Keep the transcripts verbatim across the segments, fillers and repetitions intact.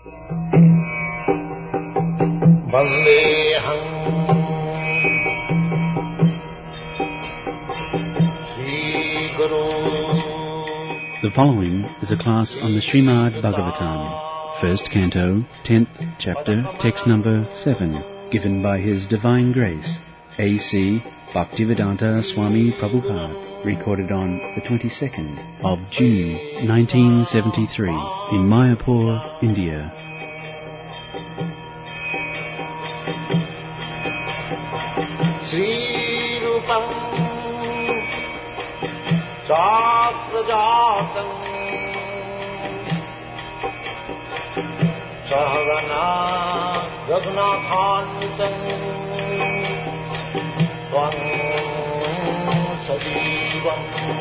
Vandeham Sri Guru. The following is a class on the Srimad Bhagavatam, first canto, tenth chapter, text number seven, given by His Divine Grace, A C Bhaktivedanta Swami Prabhupada, recorded on the twenty-second of June, nineteen seventy-three, in Mayapur, India. Sri Rupam Chakrajatam Sahagana Raghunathantam Tvam Sajivam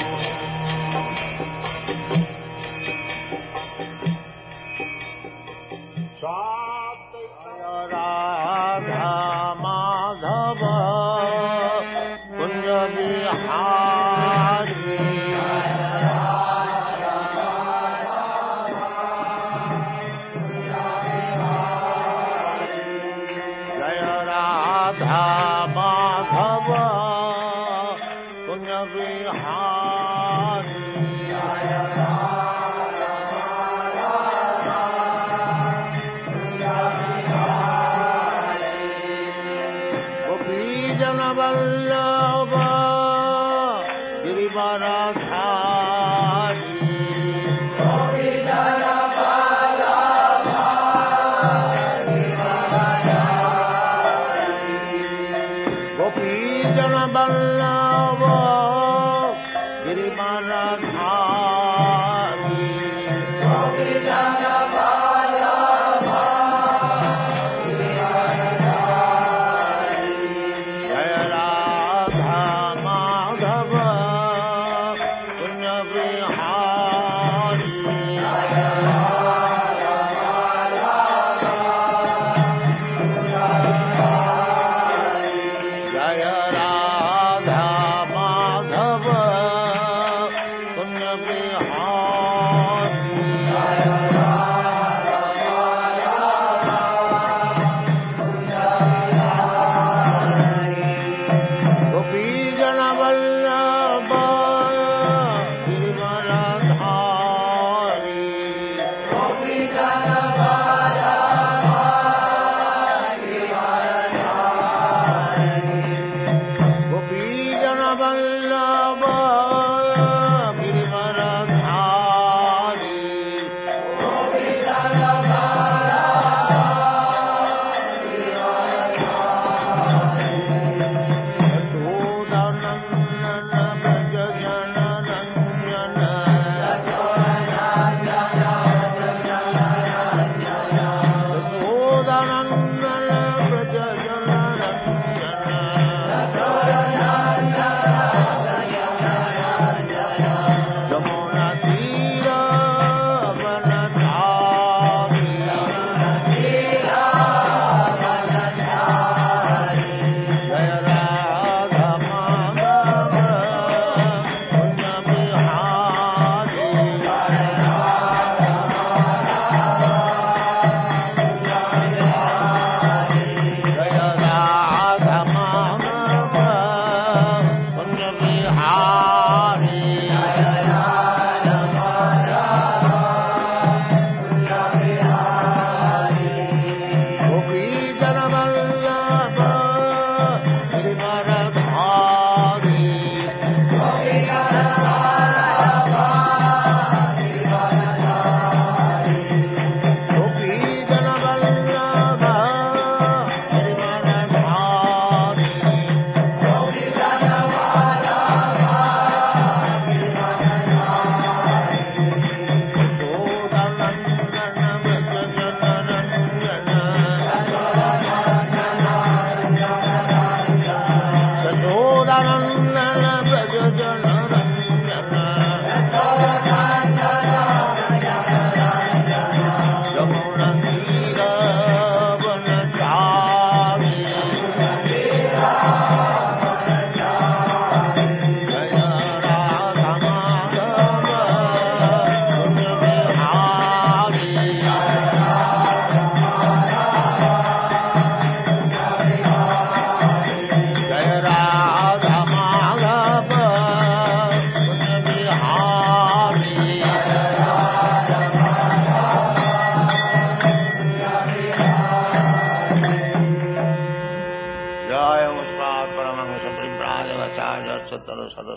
Jaya Radha Madhava Kunja Vihari Jaya Radha Madhava Kunja Vihari Jaya Vallabha Girivaradhari Gopijana Vallabha Girivaradhari Gopijana Vallabha Girivaradhari Gopijana Vallabha Jaya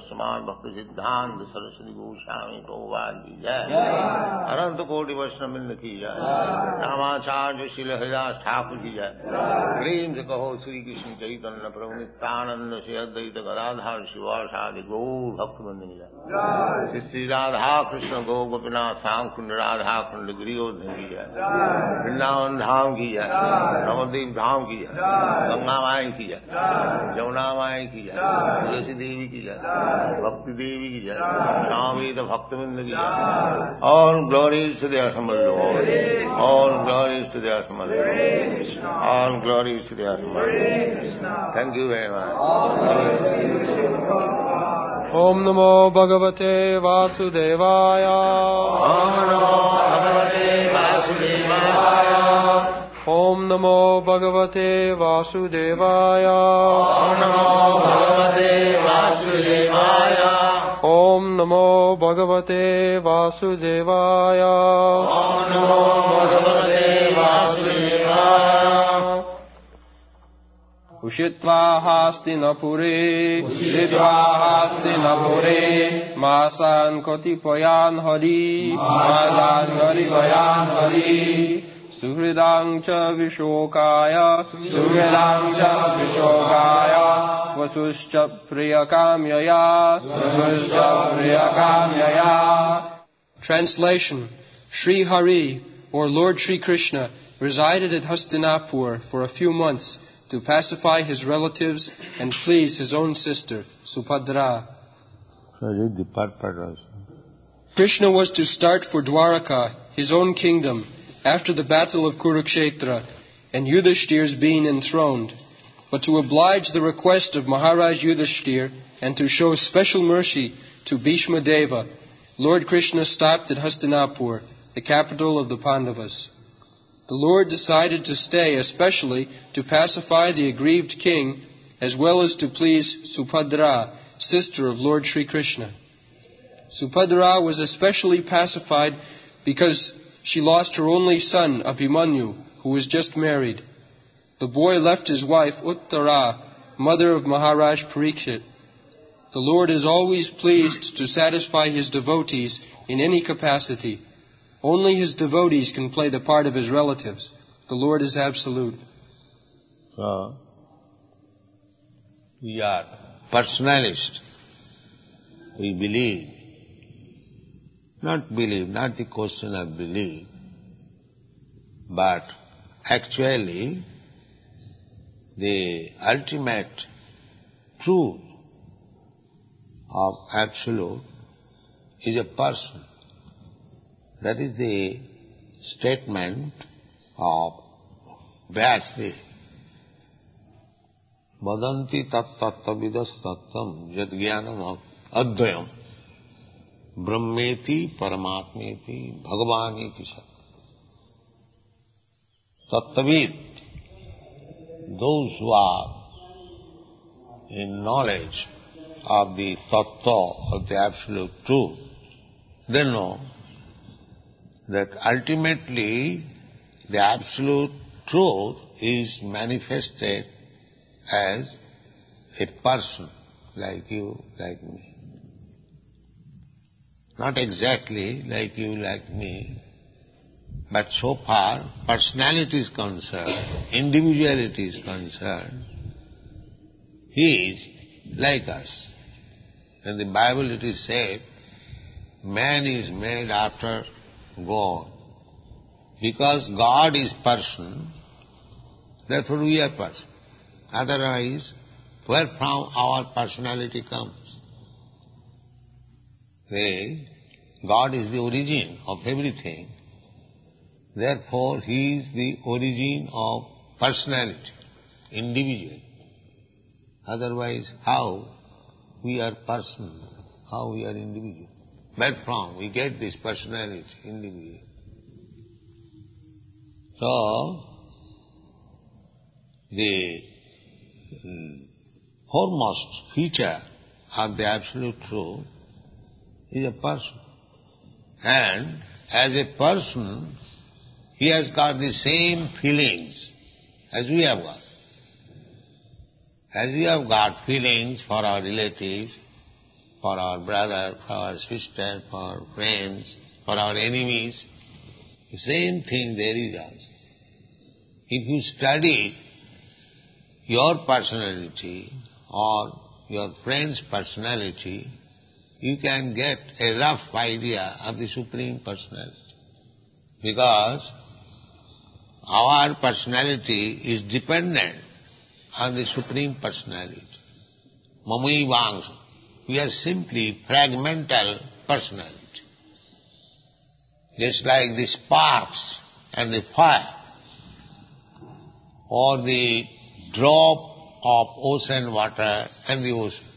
समान भक्त सिद्धांत सरस्वती गोस्वामी प्रभुपाद की जय, अनंत कोटि वैष्णव वृंद की जय, रामाचार्य श्री हरिदास ठाकुर की जय। प्रेम से कहो श्री कृष्ण चैतन्य प्रभु नित्यानंद श्री अद्वैत गदाधर शिवासादि गौर भक्त वृंद की जय। श्री श्री राधा कृष्ण गौ गोपीनाथ श्याम कुंड राधा कुंड गिरियोधन की जय, वृंदावन धाम की जय, नवद्वीप धाम की जय, गंगा माई की जय, यमुना माई की जय, तुलसी देवी की जय, भक्ति देवी की जय, श्यामवेद भक्तवृंद की जय। All glories to the assembled Lord, all glories to the assembled Lord, all glories to the assembled Lord. Thank you very much. Om Namo Bhagavate Vasudevaya. Om Namo Bhagavate Vasudevaya. Om Namo Bhagavate Vasudevaya. Om Namo Bhagavate Vasudevaya. Om Namo Bhagavate Vasudevaya. Om Namo Bhagavate Vasudevaya. Ushitva hastinapure, Ushitva hastinapure, Masan kotipayan hari, Masan kotipayan hari, Suhridang cha vishokaya, Suhridang cha vishokaya, Vasuscha priyakamyaya, Vasuscha priyakamyaya. Translation: Sri Hari, or Lord Sri Krishna, resided at Hastinapur for a few months to pacify his relatives and please his own sister, Subhadra. Krishna was to start for Dwaraka, his own kingdom, after the battle of Kurukshetra and Yudhishthir's being enthroned. But to oblige the request of Maharaj Yudhishthir and to show special mercy to Bhishma Deva, Lord Krishna stopped at Hastinapur, the capital of the Pandavas. The Lord decided to stay especially to pacify the aggrieved king as well as to please Subhadra, sister of Lord Sri Krishna. Subhadra was especially pacified because she lost her only son, Abhimanyu, who was just married. The boy left his wife, Uttara, mother of Maharaj Parikshit. The Lord is always pleased to satisfy his devotees in any capacity. Only his devotees can play the part of his relatives. The Lord is absolute. So, we are personalists. We believe. Not believe, not the question of belief, but actually the ultimate truth of Absolute is a person. That is the statement of Vyasdev. Vadanti tat tatta vidas tattam yad jnanam advayam brahmeti paramatmeti bhagavaneti sat. Tattavid, those who are in knowledge of the tattva, of the absolute truth, they know that ultimately the absolute truth is manifested as a person like you, like me. Not exactly like you, like me, but so far personality is concerned, individuality is concerned, he is like us. In the Bible it is said, man is made after God. Because God is person, therefore we are person. Otherwise, where from our personality comes? The, God is the origin of everything. Therefore, He is the origin of personality, individual. Otherwise, how we are person, how we are individual? Where from we get this personality, individual? So, the um, foremost feature of the Absolute Truth is a person. And as a person, he has got the same feelings as we have got. As we have got feelings for our relatives, for our brother, for our sister, for our friends, for our enemies. The same thing there is also. If you study your personality or your friend's personality, you can get a rough idea of the Supreme Personality. Because our personality is dependent on the Supreme Personality. Mamai Vangsa. We are simply fragmental personality. Just like the sparks and the fire, or the drop of ocean water and the ocean.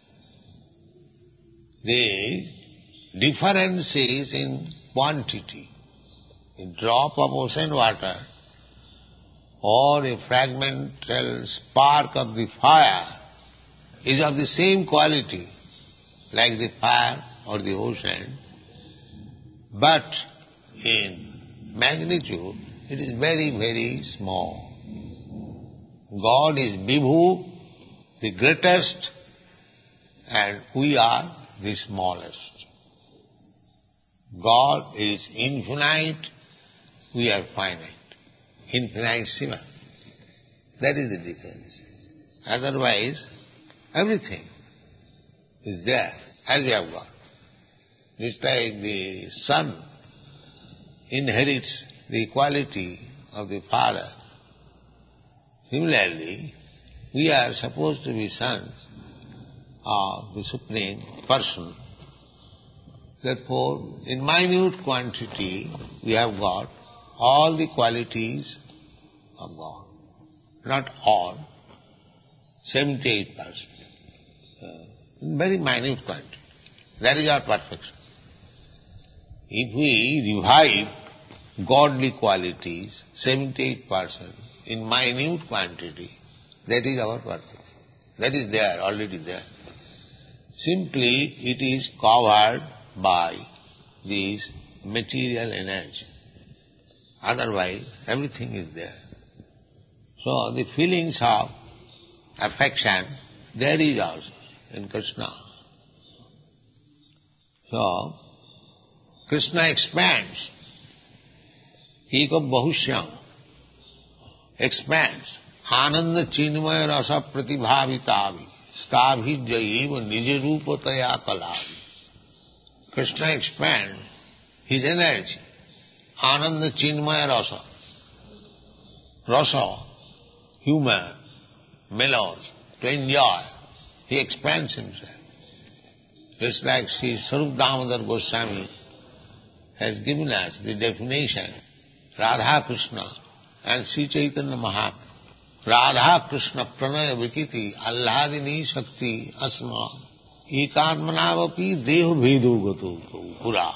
The difference is in quantity. A drop of ocean water or a fragmental spark of the fire is of the same quality like the fire or the ocean, but in magnitude it is very, very small. God is Vibhu, the greatest, and we are the smallest. God is infinite, we are finite. Infinitesimal. That is the difference. Otherwise, everything is there, as we have got. Just like the son inherits the quality of the father, similarly, we are supposed to be sons of the Supreme Person. Therefore, in minute quantity, we have got all the qualities of God. Not all, seventy-eight percent. In very minute quantity. That is our perfection. If we revive godly qualities, seventy-eight percent, in minute quantity, that is our perfection. That is there, already there. Simply it is covered by this material energy. Otherwise, everything is there. So the feelings of affection, there is also in Krishna. So, Krishna expands. Eka Bahushyam expands. Ananda Chinmaya Rasa Pratibhavitavi Stabhi Jayiva Nijarupataya Kalavi. Krishna expands his energy. Ananda Chinmaya Rasa. Rasa, humor, mellows, to enjoy. He expands himself. Just like Sri Sarup Damodar Goswami has given us the definition, Radha Krishna and Sri Chaitanya Mahaprabhu. Radha Krishna Pranaya Vikiti Alladini Shakti Asma Ekatmanavapi Deho Bhedo Gato Pura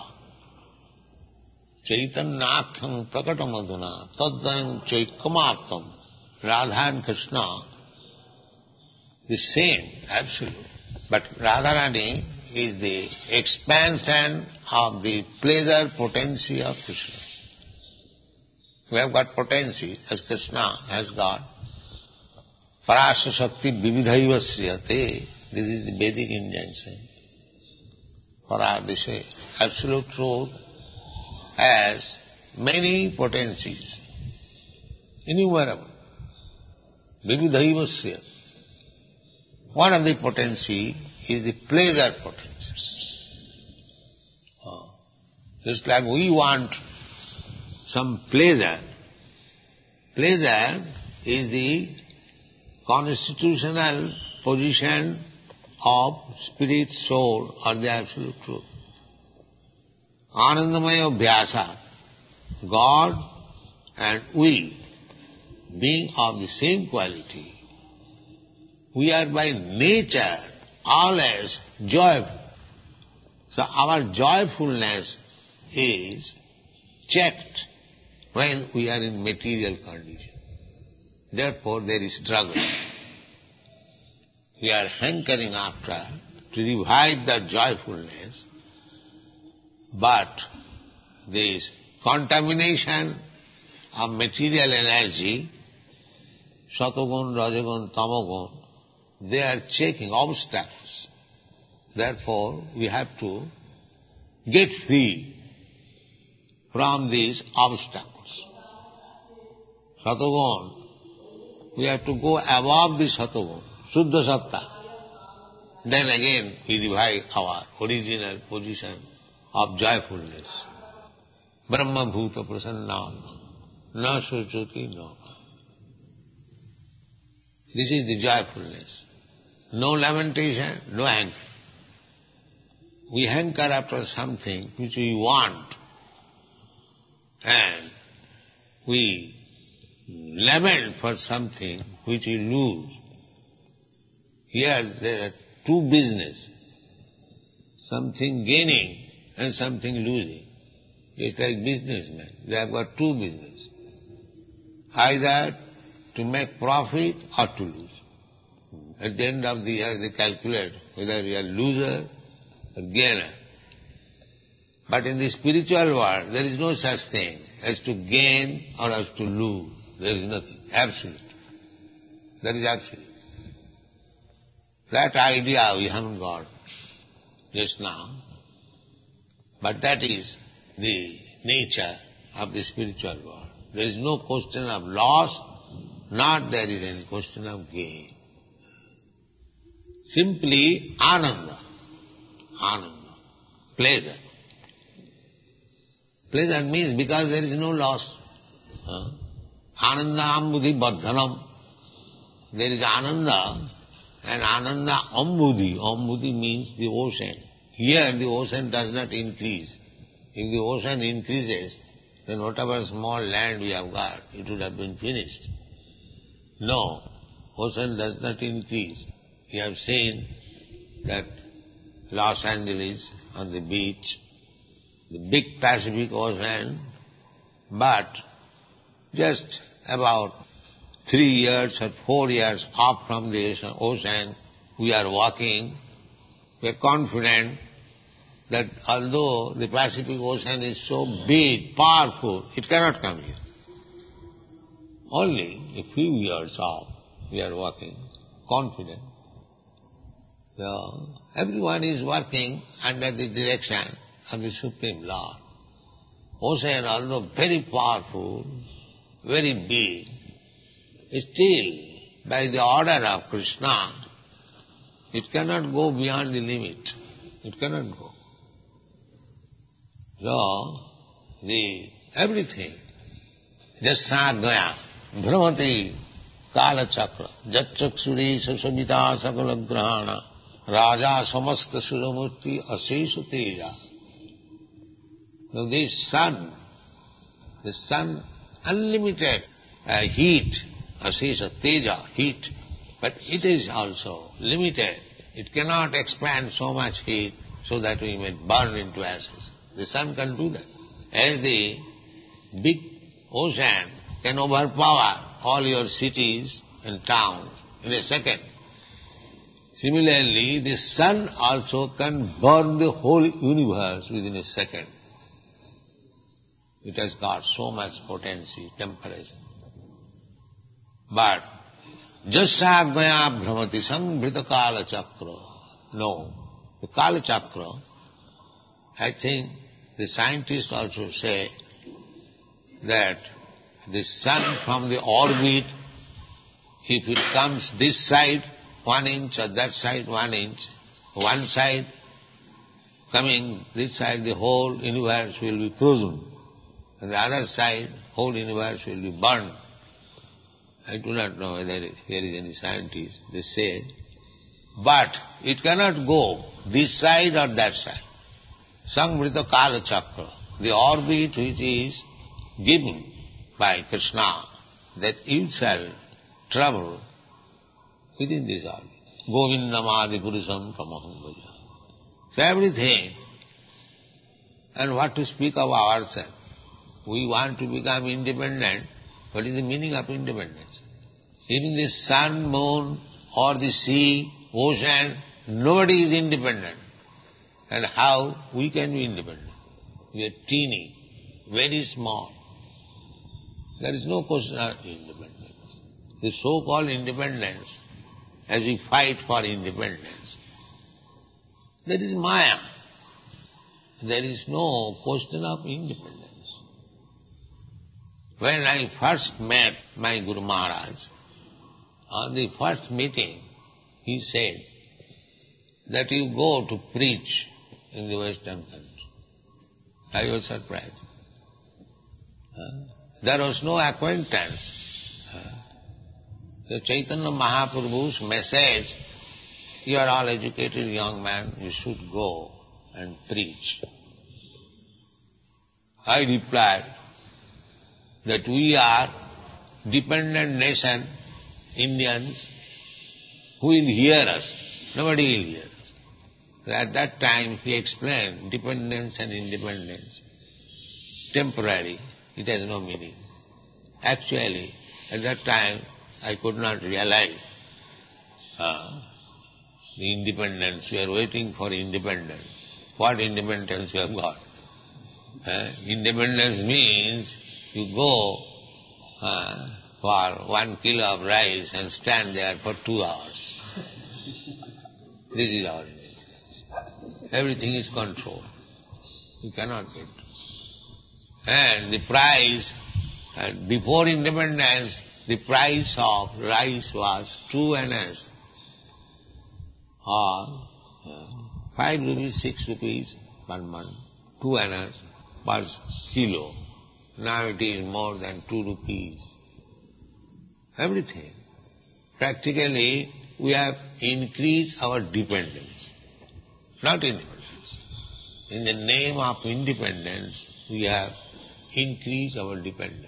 Chaitanyakhyam Prakatamaduna Taddan Chaikamattam. Radha and Krishna, the same, absolute. But Radharani is the expansion of the pleasure potency of Krishna. We have got potency as Krishna has got. Parasya Shakti Vividhaiva Sriyate. This is the Vedic injunction. Para, they say, absolute truth has many potencies, innumerable. Vividhaiva Sriyate. One of the potency is the pleasure potency. Oh. Just like we want some pleasure. Pleasure is the constitutional position of spirit, soul, or the absolute truth. Anandamaya Abhyasa, God and we, being of the same quality, we are by nature always joyful. So our joyfulness is checked when we are in material condition. Therefore there is struggle. We are hankering after to revive that joyfulness, but this contamination of material energy, Satogun, Rajagun, Tamagun, they are checking obstacles. Therefore, we have to get free from these obstacles. Satogun, we have to go above the Satogun, Suddha Satta. Then again we revive our original position of joyfulness. Brahma bhuta prasanna na suchuti no. This is the joyfulness. No lamentation, no anger. We hanker after something which we want, and we lament for something which we lose. Here there are two business, something gaining and something losing. It's like businessmen. They have got two business. Either to make profit or to lose. At the end of the year they calculate whether we are loser or gainer. But in the spiritual world there is no such thing as to gain or as to lose. There is nothing. Absolute. That is absolute. That idea we haven't got just now. But that is the nature of the spiritual world. There is no question of loss, not there is any question of gain. Simply ananda, ananda, pleasure. Pleasure means because there is no loss. Huh? Ananda ambudhi bardhanam. There is ananda, and ananda ambudhi. Ambudhi means the ocean. Here the ocean does not increase. If the ocean increases, then whatever small land we have got, it would have been finished. No, ocean does not increase. You have seen that Los Angeles on the beach, the big Pacific Ocean, but just about three years or four years off from the ocean, we are walking. We are confident that although the Pacific Ocean is so big, powerful, it cannot come here. Only a few years off, we are walking, confident. So, everyone is working under the direction of the Supreme Lord. Ocean, although very powerful, very big, still, by the order of Krishna, it cannot go beyond the limit. It cannot go. So, the everything, jasa gaya, bhramati kala chakra, jatchaksuri sasavita sakala grahana, raja samasta suramurti asesha teja. Now this sun, the sun, unlimited uh, heat, asesha teja, heat, but it is also limited. It cannot expand so much heat so that we may burn into ashes. The sun can do that. As the big ocean can overpower all your cities and towns in a second. Similarly, the sun also can burn the whole universe within a second. It has got so much potency, temperature. But Jasa Gaya Bhramati Sangrita Kala Chakra. No. The Kala Chakra, I think the scientists also say that the sun from the orbit, if it comes this side one inch or that side one inch, one side coming this side, the whole universe will be frozen. And the other side, whole universe will be burned. I do not know whether here is any scientist, they say. But it cannot go this side or that side. Samvrita Kala Chakra, the orbit which is given by Krishna, that you shall travel within this orbit. Govindamadi Purusam Tamaham Bhaja. So everything. And what to speak of ourselves? We want to become independent. What is the meaning of independence? Even the sun, moon, or the sea, ocean, nobody is independent. And how we can be independent? We are teeny, very small. There is no question of independence. The so-called independence, as we fight for independence, That is Maya. There is no question of independence. When I first met my Guru Maharaj, on the first meeting, he said that you go to preach in the Western country. I was surprised. Huh? There was no acquaintance. Huh? The Chaitanya Mahaprabhu's message, you are all educated young man, you should go and preach. I replied that we are dependent nation, Indians, who will hear us? Nobody will hear us. So at that time he explained dependence and independence. Temporary, it has no meaning. Actually, at that time I could not realize uh, the independence. We are waiting for independence. What independence you have got? Uh, independence means you go uh, for one kilo of rice and stand there for two hours. This is our independence. Everything is controlled. You cannot get. And the price, uh, before independence, the price of rice was two annas, or uh, five rupees, six rupees per month, two annas per kilo. Now it is more than two rupees. Everything. Practically, we have increased our dependence, not independence. In the name of independence, we have increased our dependence.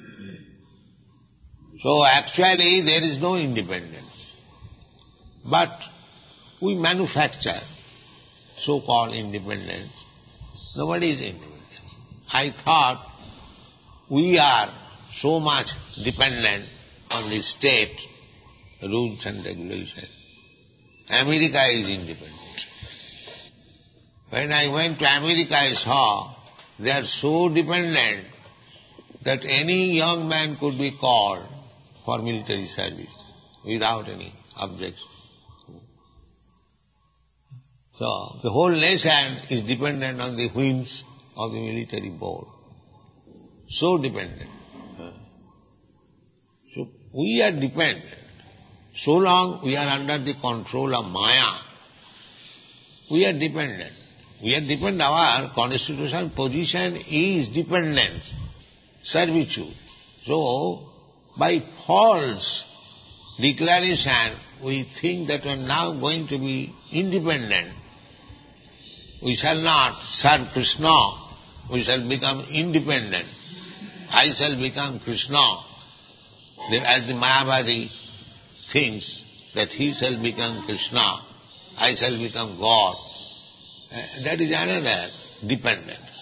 So actually, there is no independence. But we manufacture so-called independence. Nobody is independent. I thought we are so much dependent on the state rules and regulations. America is independent. When I went to America, I saw they are so dependent that any young man could be called for military service without any objection. So the whole nation is dependent on the whims of the military board. So dependent. So we are dependent. So long we are under the control of Maya, we are dependent. We are dependent. Our constitutional position is dependence, servitude. So, by false declaration, we think that we are now going to be independent. We shall not serve Krishna. We shall become independent. I shall become Krishna. As the Mayavadi thinks that he shall become Krishna, I shall become God. That is another dependence.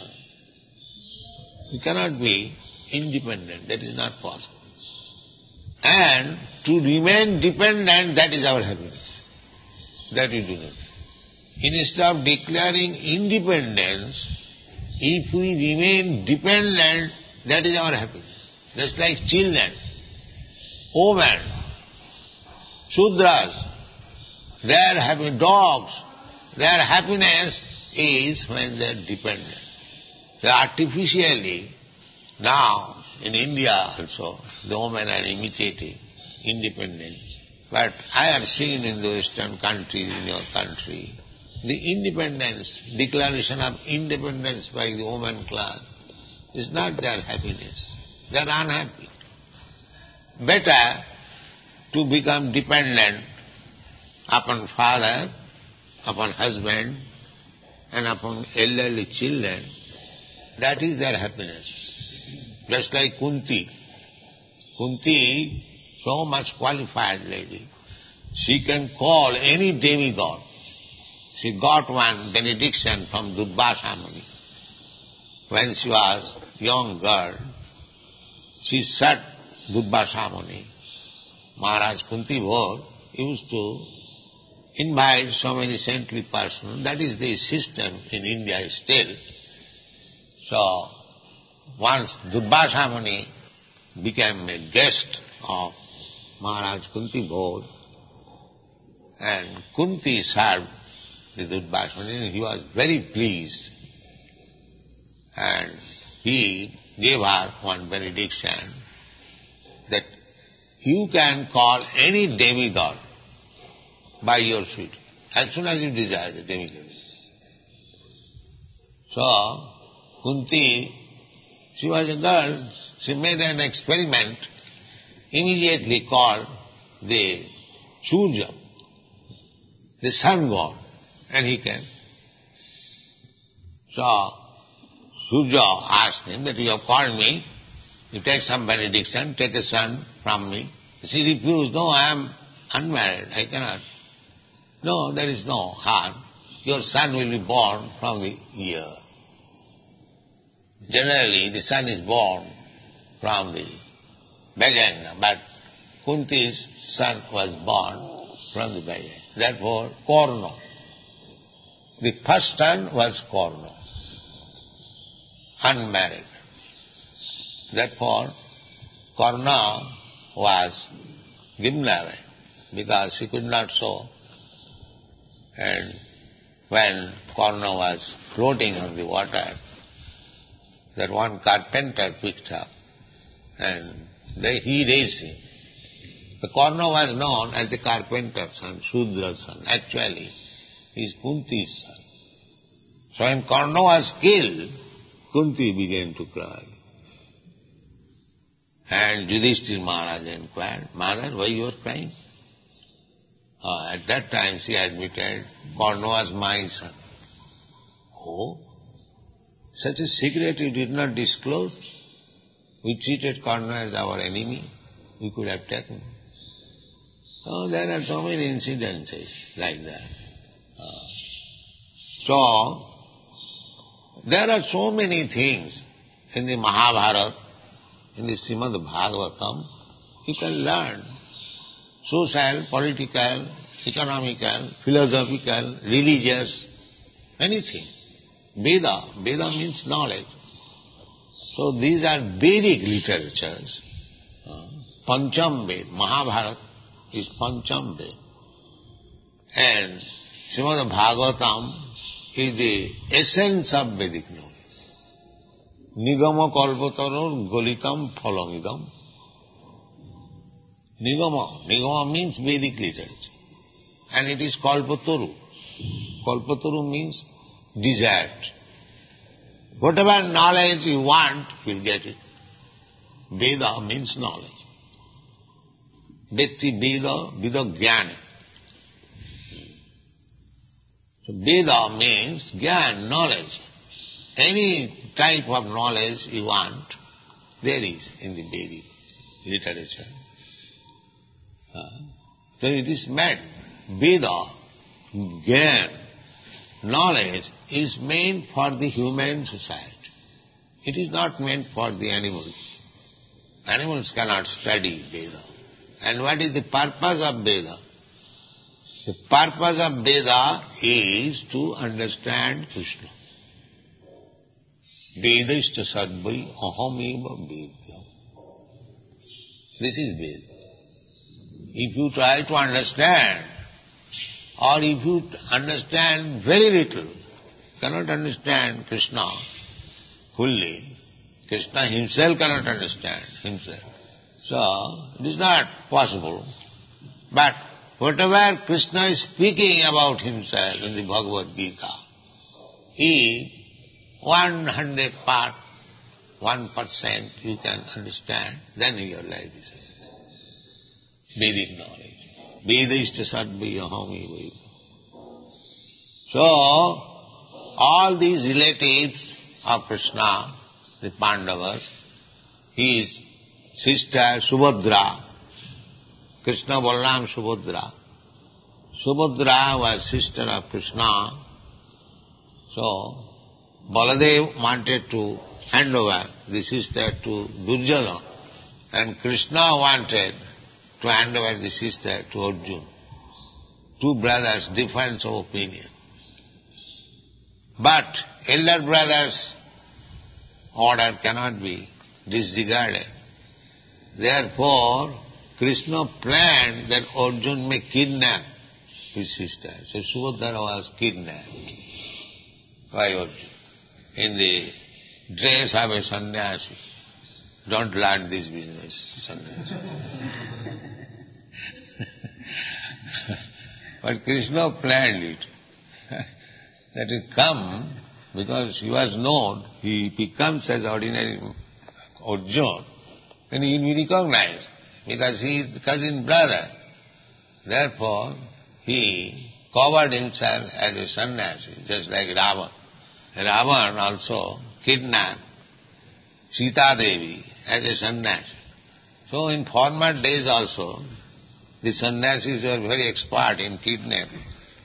We cannot be independent. That is not possible. And to remain dependent, that is our happiness. That we do not. Instead of declaring independence, if we remain dependent, that is our happiness. Just like children, women, Shudras, they are happy, dogs, their happiness is when they are dependent. So artificially, now in India also, the women are imitating independence. But I have seen in the Western countries, in your country, the independence, declaration of independence by the woman class is not their happiness. They are unhappy. Better to become dependent upon father, upon husband, and upon elderly children. That is their happiness. Just like Kunti. Kunti, so much qualified lady, she can call any demigod. She got one benediction from Durvasa Muni. When she was young girl, she said Durvasa Muni, Maharaj Kunti Bhor used to invite so many saintly persons. That is the system in India still. So, once Durvasa Muni became a guest of Maharaj Kunti Bhor, and Kunti served the Durvasana, he was very pleased. And he gave her one benediction that you can call any demigod by your sweet, as soon as you desire the demigod. So, Kunti, she was a girl, she made an experiment, immediately called the Surya, the sun god, and he came. So, Surya asked him that you have called me, you take some benediction, take a son from me. She refused, no, I am unmarried, I cannot. No, there is no harm. Your son will be born from the ear. Generally, the son is born from the vagina, but Kunti's son was born from the vagina. Therefore, Karna. The first son was Karna, unmarried. Therefore, Karna was given away because she could not sew. And when Karna was floating on the water, that one carpenter picked up and they, he raised him. The Karna was known as the carpenter's son, Sudra's son. Actually, he is Kunti's son. So when Karna was killed, Kunti began to cry. And Yudhishthira Maharaj inquired, Mother, why you are crying? Uh, at that time she admitted, Karna was my son. Oh, such a secret you did not disclose? We treated Karna as our enemy. We could have taken. Oh, there are so many incidences like that. Uh, so, there are so many things in the Mahabharata, in the Srimad Bhagavatam, you can learn. Social, political, economical, philosophical, religious, anything. Veda. Veda means knowledge. So these are Vedic literatures. Uh, Pancham Ved. Mahabharata is Pancham Ved. And Srimad Bhagavatam is the essence of Vedic knowledge. Nigama kalpataror golitam phalamidam. Nigama. Nigama means Vedic literature. And it is kalpataru. Kalpataru means desert. Whatever knowledge you want, you'll get it. Veda means knowledge. Vetti Veda, Veda Jnana. So Veda means Jnana, knowledge. Any type of knowledge you want, there is in the Vedic literature. Uh, so it is meant, Veda, Jnana, knowledge is meant for the human society. It is not meant for the animals. Animals cannot study Veda. And what is the purpose of Veda? The purpose of Veda is to understand Krishna. Vedashta sadvai ahameva vedyam. This is Veda. If you try to understand, or if you understand very little, cannot understand Krishna fully, Krishna himself cannot understand himself. So, it is not possible. But whatever Krishna is speaking about himself in the Bhagavad Gita, he one hundred part, one percent you can understand, then your life is Vedic knowledge. Vedashta sadvayahami veda. So, all these relatives of Krishna, the Pandavas, his sister Subhadra, Krishna Balaram Subhadra. Subhadra was sister of Krishna. So, Baladev wanted to hand over the sister to Duryodhana, and Krishna wanted to hand over the sister to Arjuna. Two brothers, difference of opinion. But elder brother's order cannot be disregarded. Therefore, Krishna planned that Arjuna may kidnap his sister. So Subhadra was kidnapped by Arjuna in the dress of a sannyasi. Don't learn this business, sannyasi. But Krishna planned it. That will come because he was known, he becomes as ordinary Arjuna, and he will be recognized because he is the cousin brother. Therefore, he covered himself as a sannyasi, just like Ravan. Ravan also kidnapped Sita Devi as a sannyasi. So in former days also, the sannyasis were very expert in kidnapping.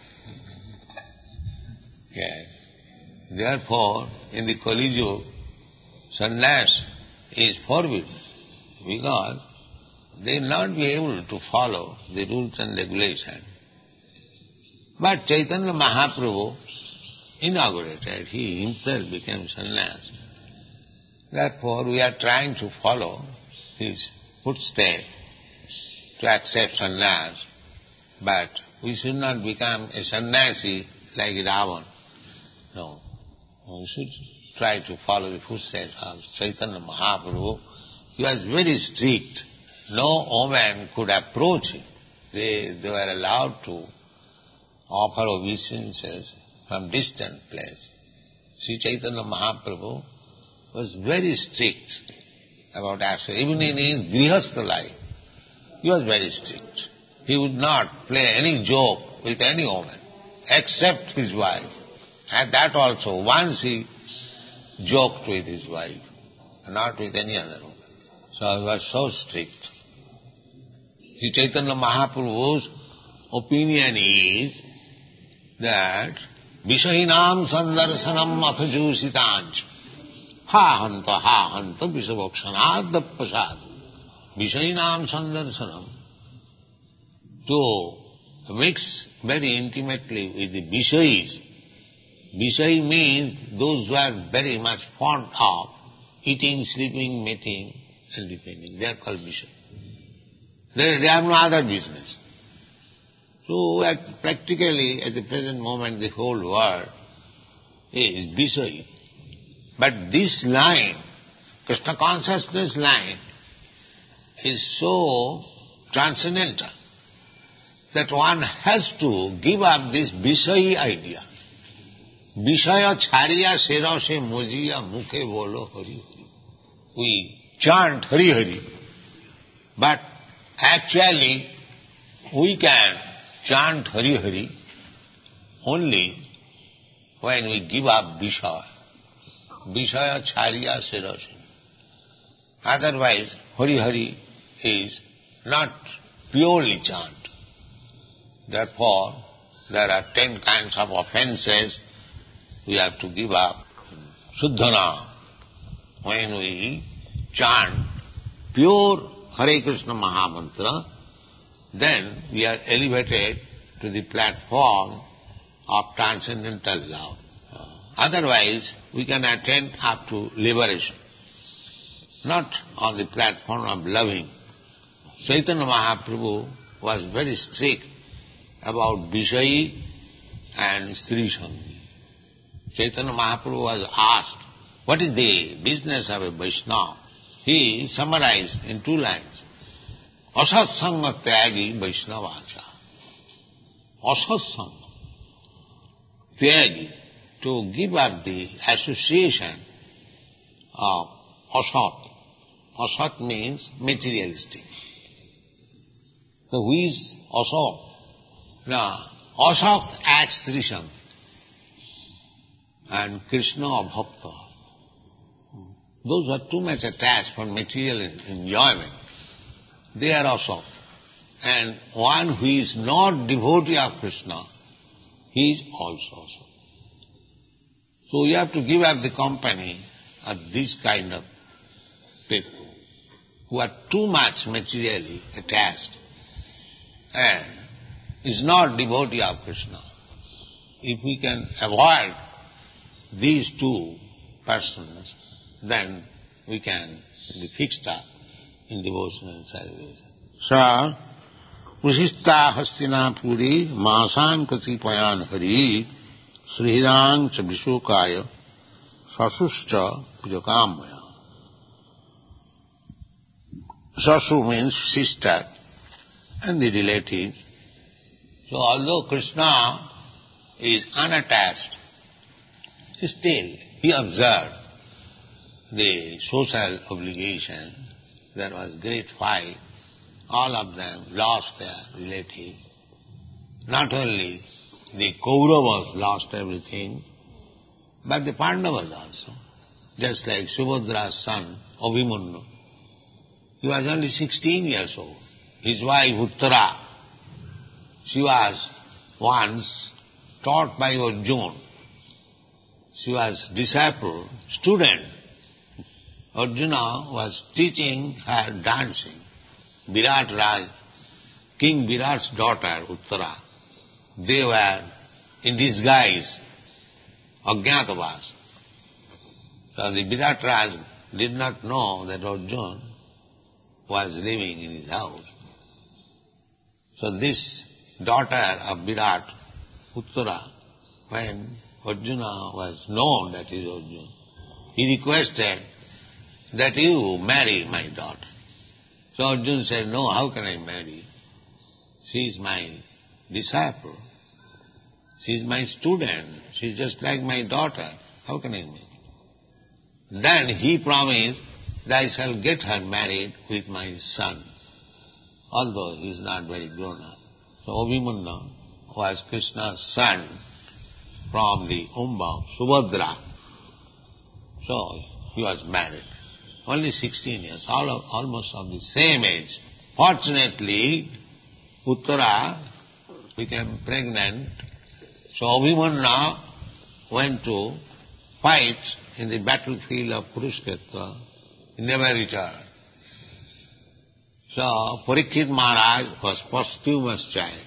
Yes. Therefore, in the Kali Yuga, sannyas is forbidden because they will not be able to follow the rules and regulations. But Chaitanya Mahaprabhu inaugurated, he himself became sannyas. Therefore, we are trying to follow his footsteps to accept sannyas, but we should not become a sannyasi like Ravan. No. We should try to follow the footsteps of Chaitanya Mahaprabhu. He was very strict. No woman could approach him. They, they were allowed to offer obeisances from distant place. Sri Chaitanya Mahaprabhu was very strict about action. Even in his grihastha life, he was very strict. He would not play any joke with any woman except his wife. And that also, once he joked with his wife, not with any other woman. So he was so strict. Sri Chaitanya Mahaprabhu's opinion is that Vishahinam sandarsanam athajusitanch ha hanta ha hanta vishabhakshanad dappasad. Vishahinam sandarsanam, to mix very intimately with the Vishayis. Vishayi means those who are very much fond of eating, sleeping, mating, and depending. They are called Vishayi. They, they have no other business. So at, practically at the present moment the whole world is Vishayi. But this line, Krishna consciousness line, is so transcendental that one has to give up this Vishayi idea. Vishaya chariya sera se mojiya mukhe bolo hari. We chant Hari Hari, but actually we can chant Hari Hari only when we give up Vishaya. Vishaya chariya sera se. Otherwise, Hari Hari is not purely chant. Therefore, there are ten kinds of offences we have to give up. Shuddhana, when we chant pure Hare Krishna Mahamantra, then we are elevated to the platform of transcendental love. Otherwise, we can attain up to liberation, not on the platform of loving. Chaitanya Mahaprabhu was very strict about Vishayi and Sri Sangha. Chaitanya Mahaprabhu was asked, what is the business of a Vaishnava? He summarized in two lines, Asat Sangha Tyagi Vaishnavacha. Asat Sangha Tyagi, to give up the association of Asat. Asat means materialistic. So who is Asat? Now, Asat acts Sri Sangha and Krishna or Bhakta. Those who are too much attached for material enjoyment, they are asat. And one who is not devotee of Krishna, he is also asat. So you have to give up the company of this kind of people who are too much materially attached and is not devotee of Krishna. If we can avoid these two persons, then we can be fixed up in devotion and service. So, Pusista Hastinapuri Masan Katipayan Hari Srihidang Cha Vishokaya Sasuscha Pujakamaya. Sasu means sister and the relative. So although Krishna is unattached, still he observed the social obligation. There was great fight. All of them lost their relative. Not only the Kauravas lost everything, but the Pandavas also. Just like Subhadra's son, Abhimanyu. He was only sixteen years old. His wife, Uttara, she was once taught by Arjuna. She was disciple, student. Arjuna was teaching her dancing. Virat Raj, King Virat's daughter, Uttara, they were in disguise, Ajñātavās. So the Virat Raj did not know that Arjuna was living in his house. So this daughter of Virat, Uttara, when Arjuna was known that he is Arjuna, he requested that you marry my daughter. So Arjuna said, no, how can I marry? She is my disciple. She is my student. She is just like my daughter. How can I marry? Then he promised that I shall get her married with my son, although he is not very grown up. So Abhimanyu was Krishna's son from the womb of Subhadra. So he was married. Only sixteen years, all of, almost of the same age. Fortunately, Uttara became pregnant, so Abhimanyu went to fight in the battlefield of Kurukshetra. He never returned. So Parikshit Maharaj was posthumous child.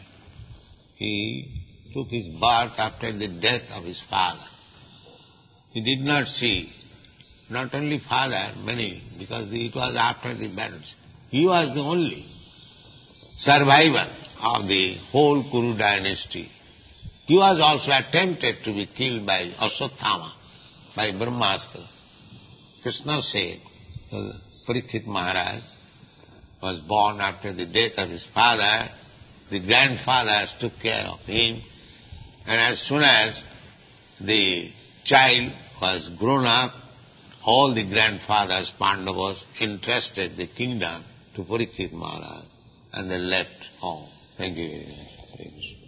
He took his birth after the death of his father. He did not see not only father, many, because it was after the battles. He was the only survivor of the whole Kuru dynasty. He was also attempted to be killed by Aswathama, by Brahmastra. Krishna said, Parikshit Maharaj was born after the death of his father. The grandfathers took care of him, and as soon as the child was grown up, all the grandfathers, Pandavas, entrusted the kingdom to Parikshit Maharaj, and they left home. Thank you very much.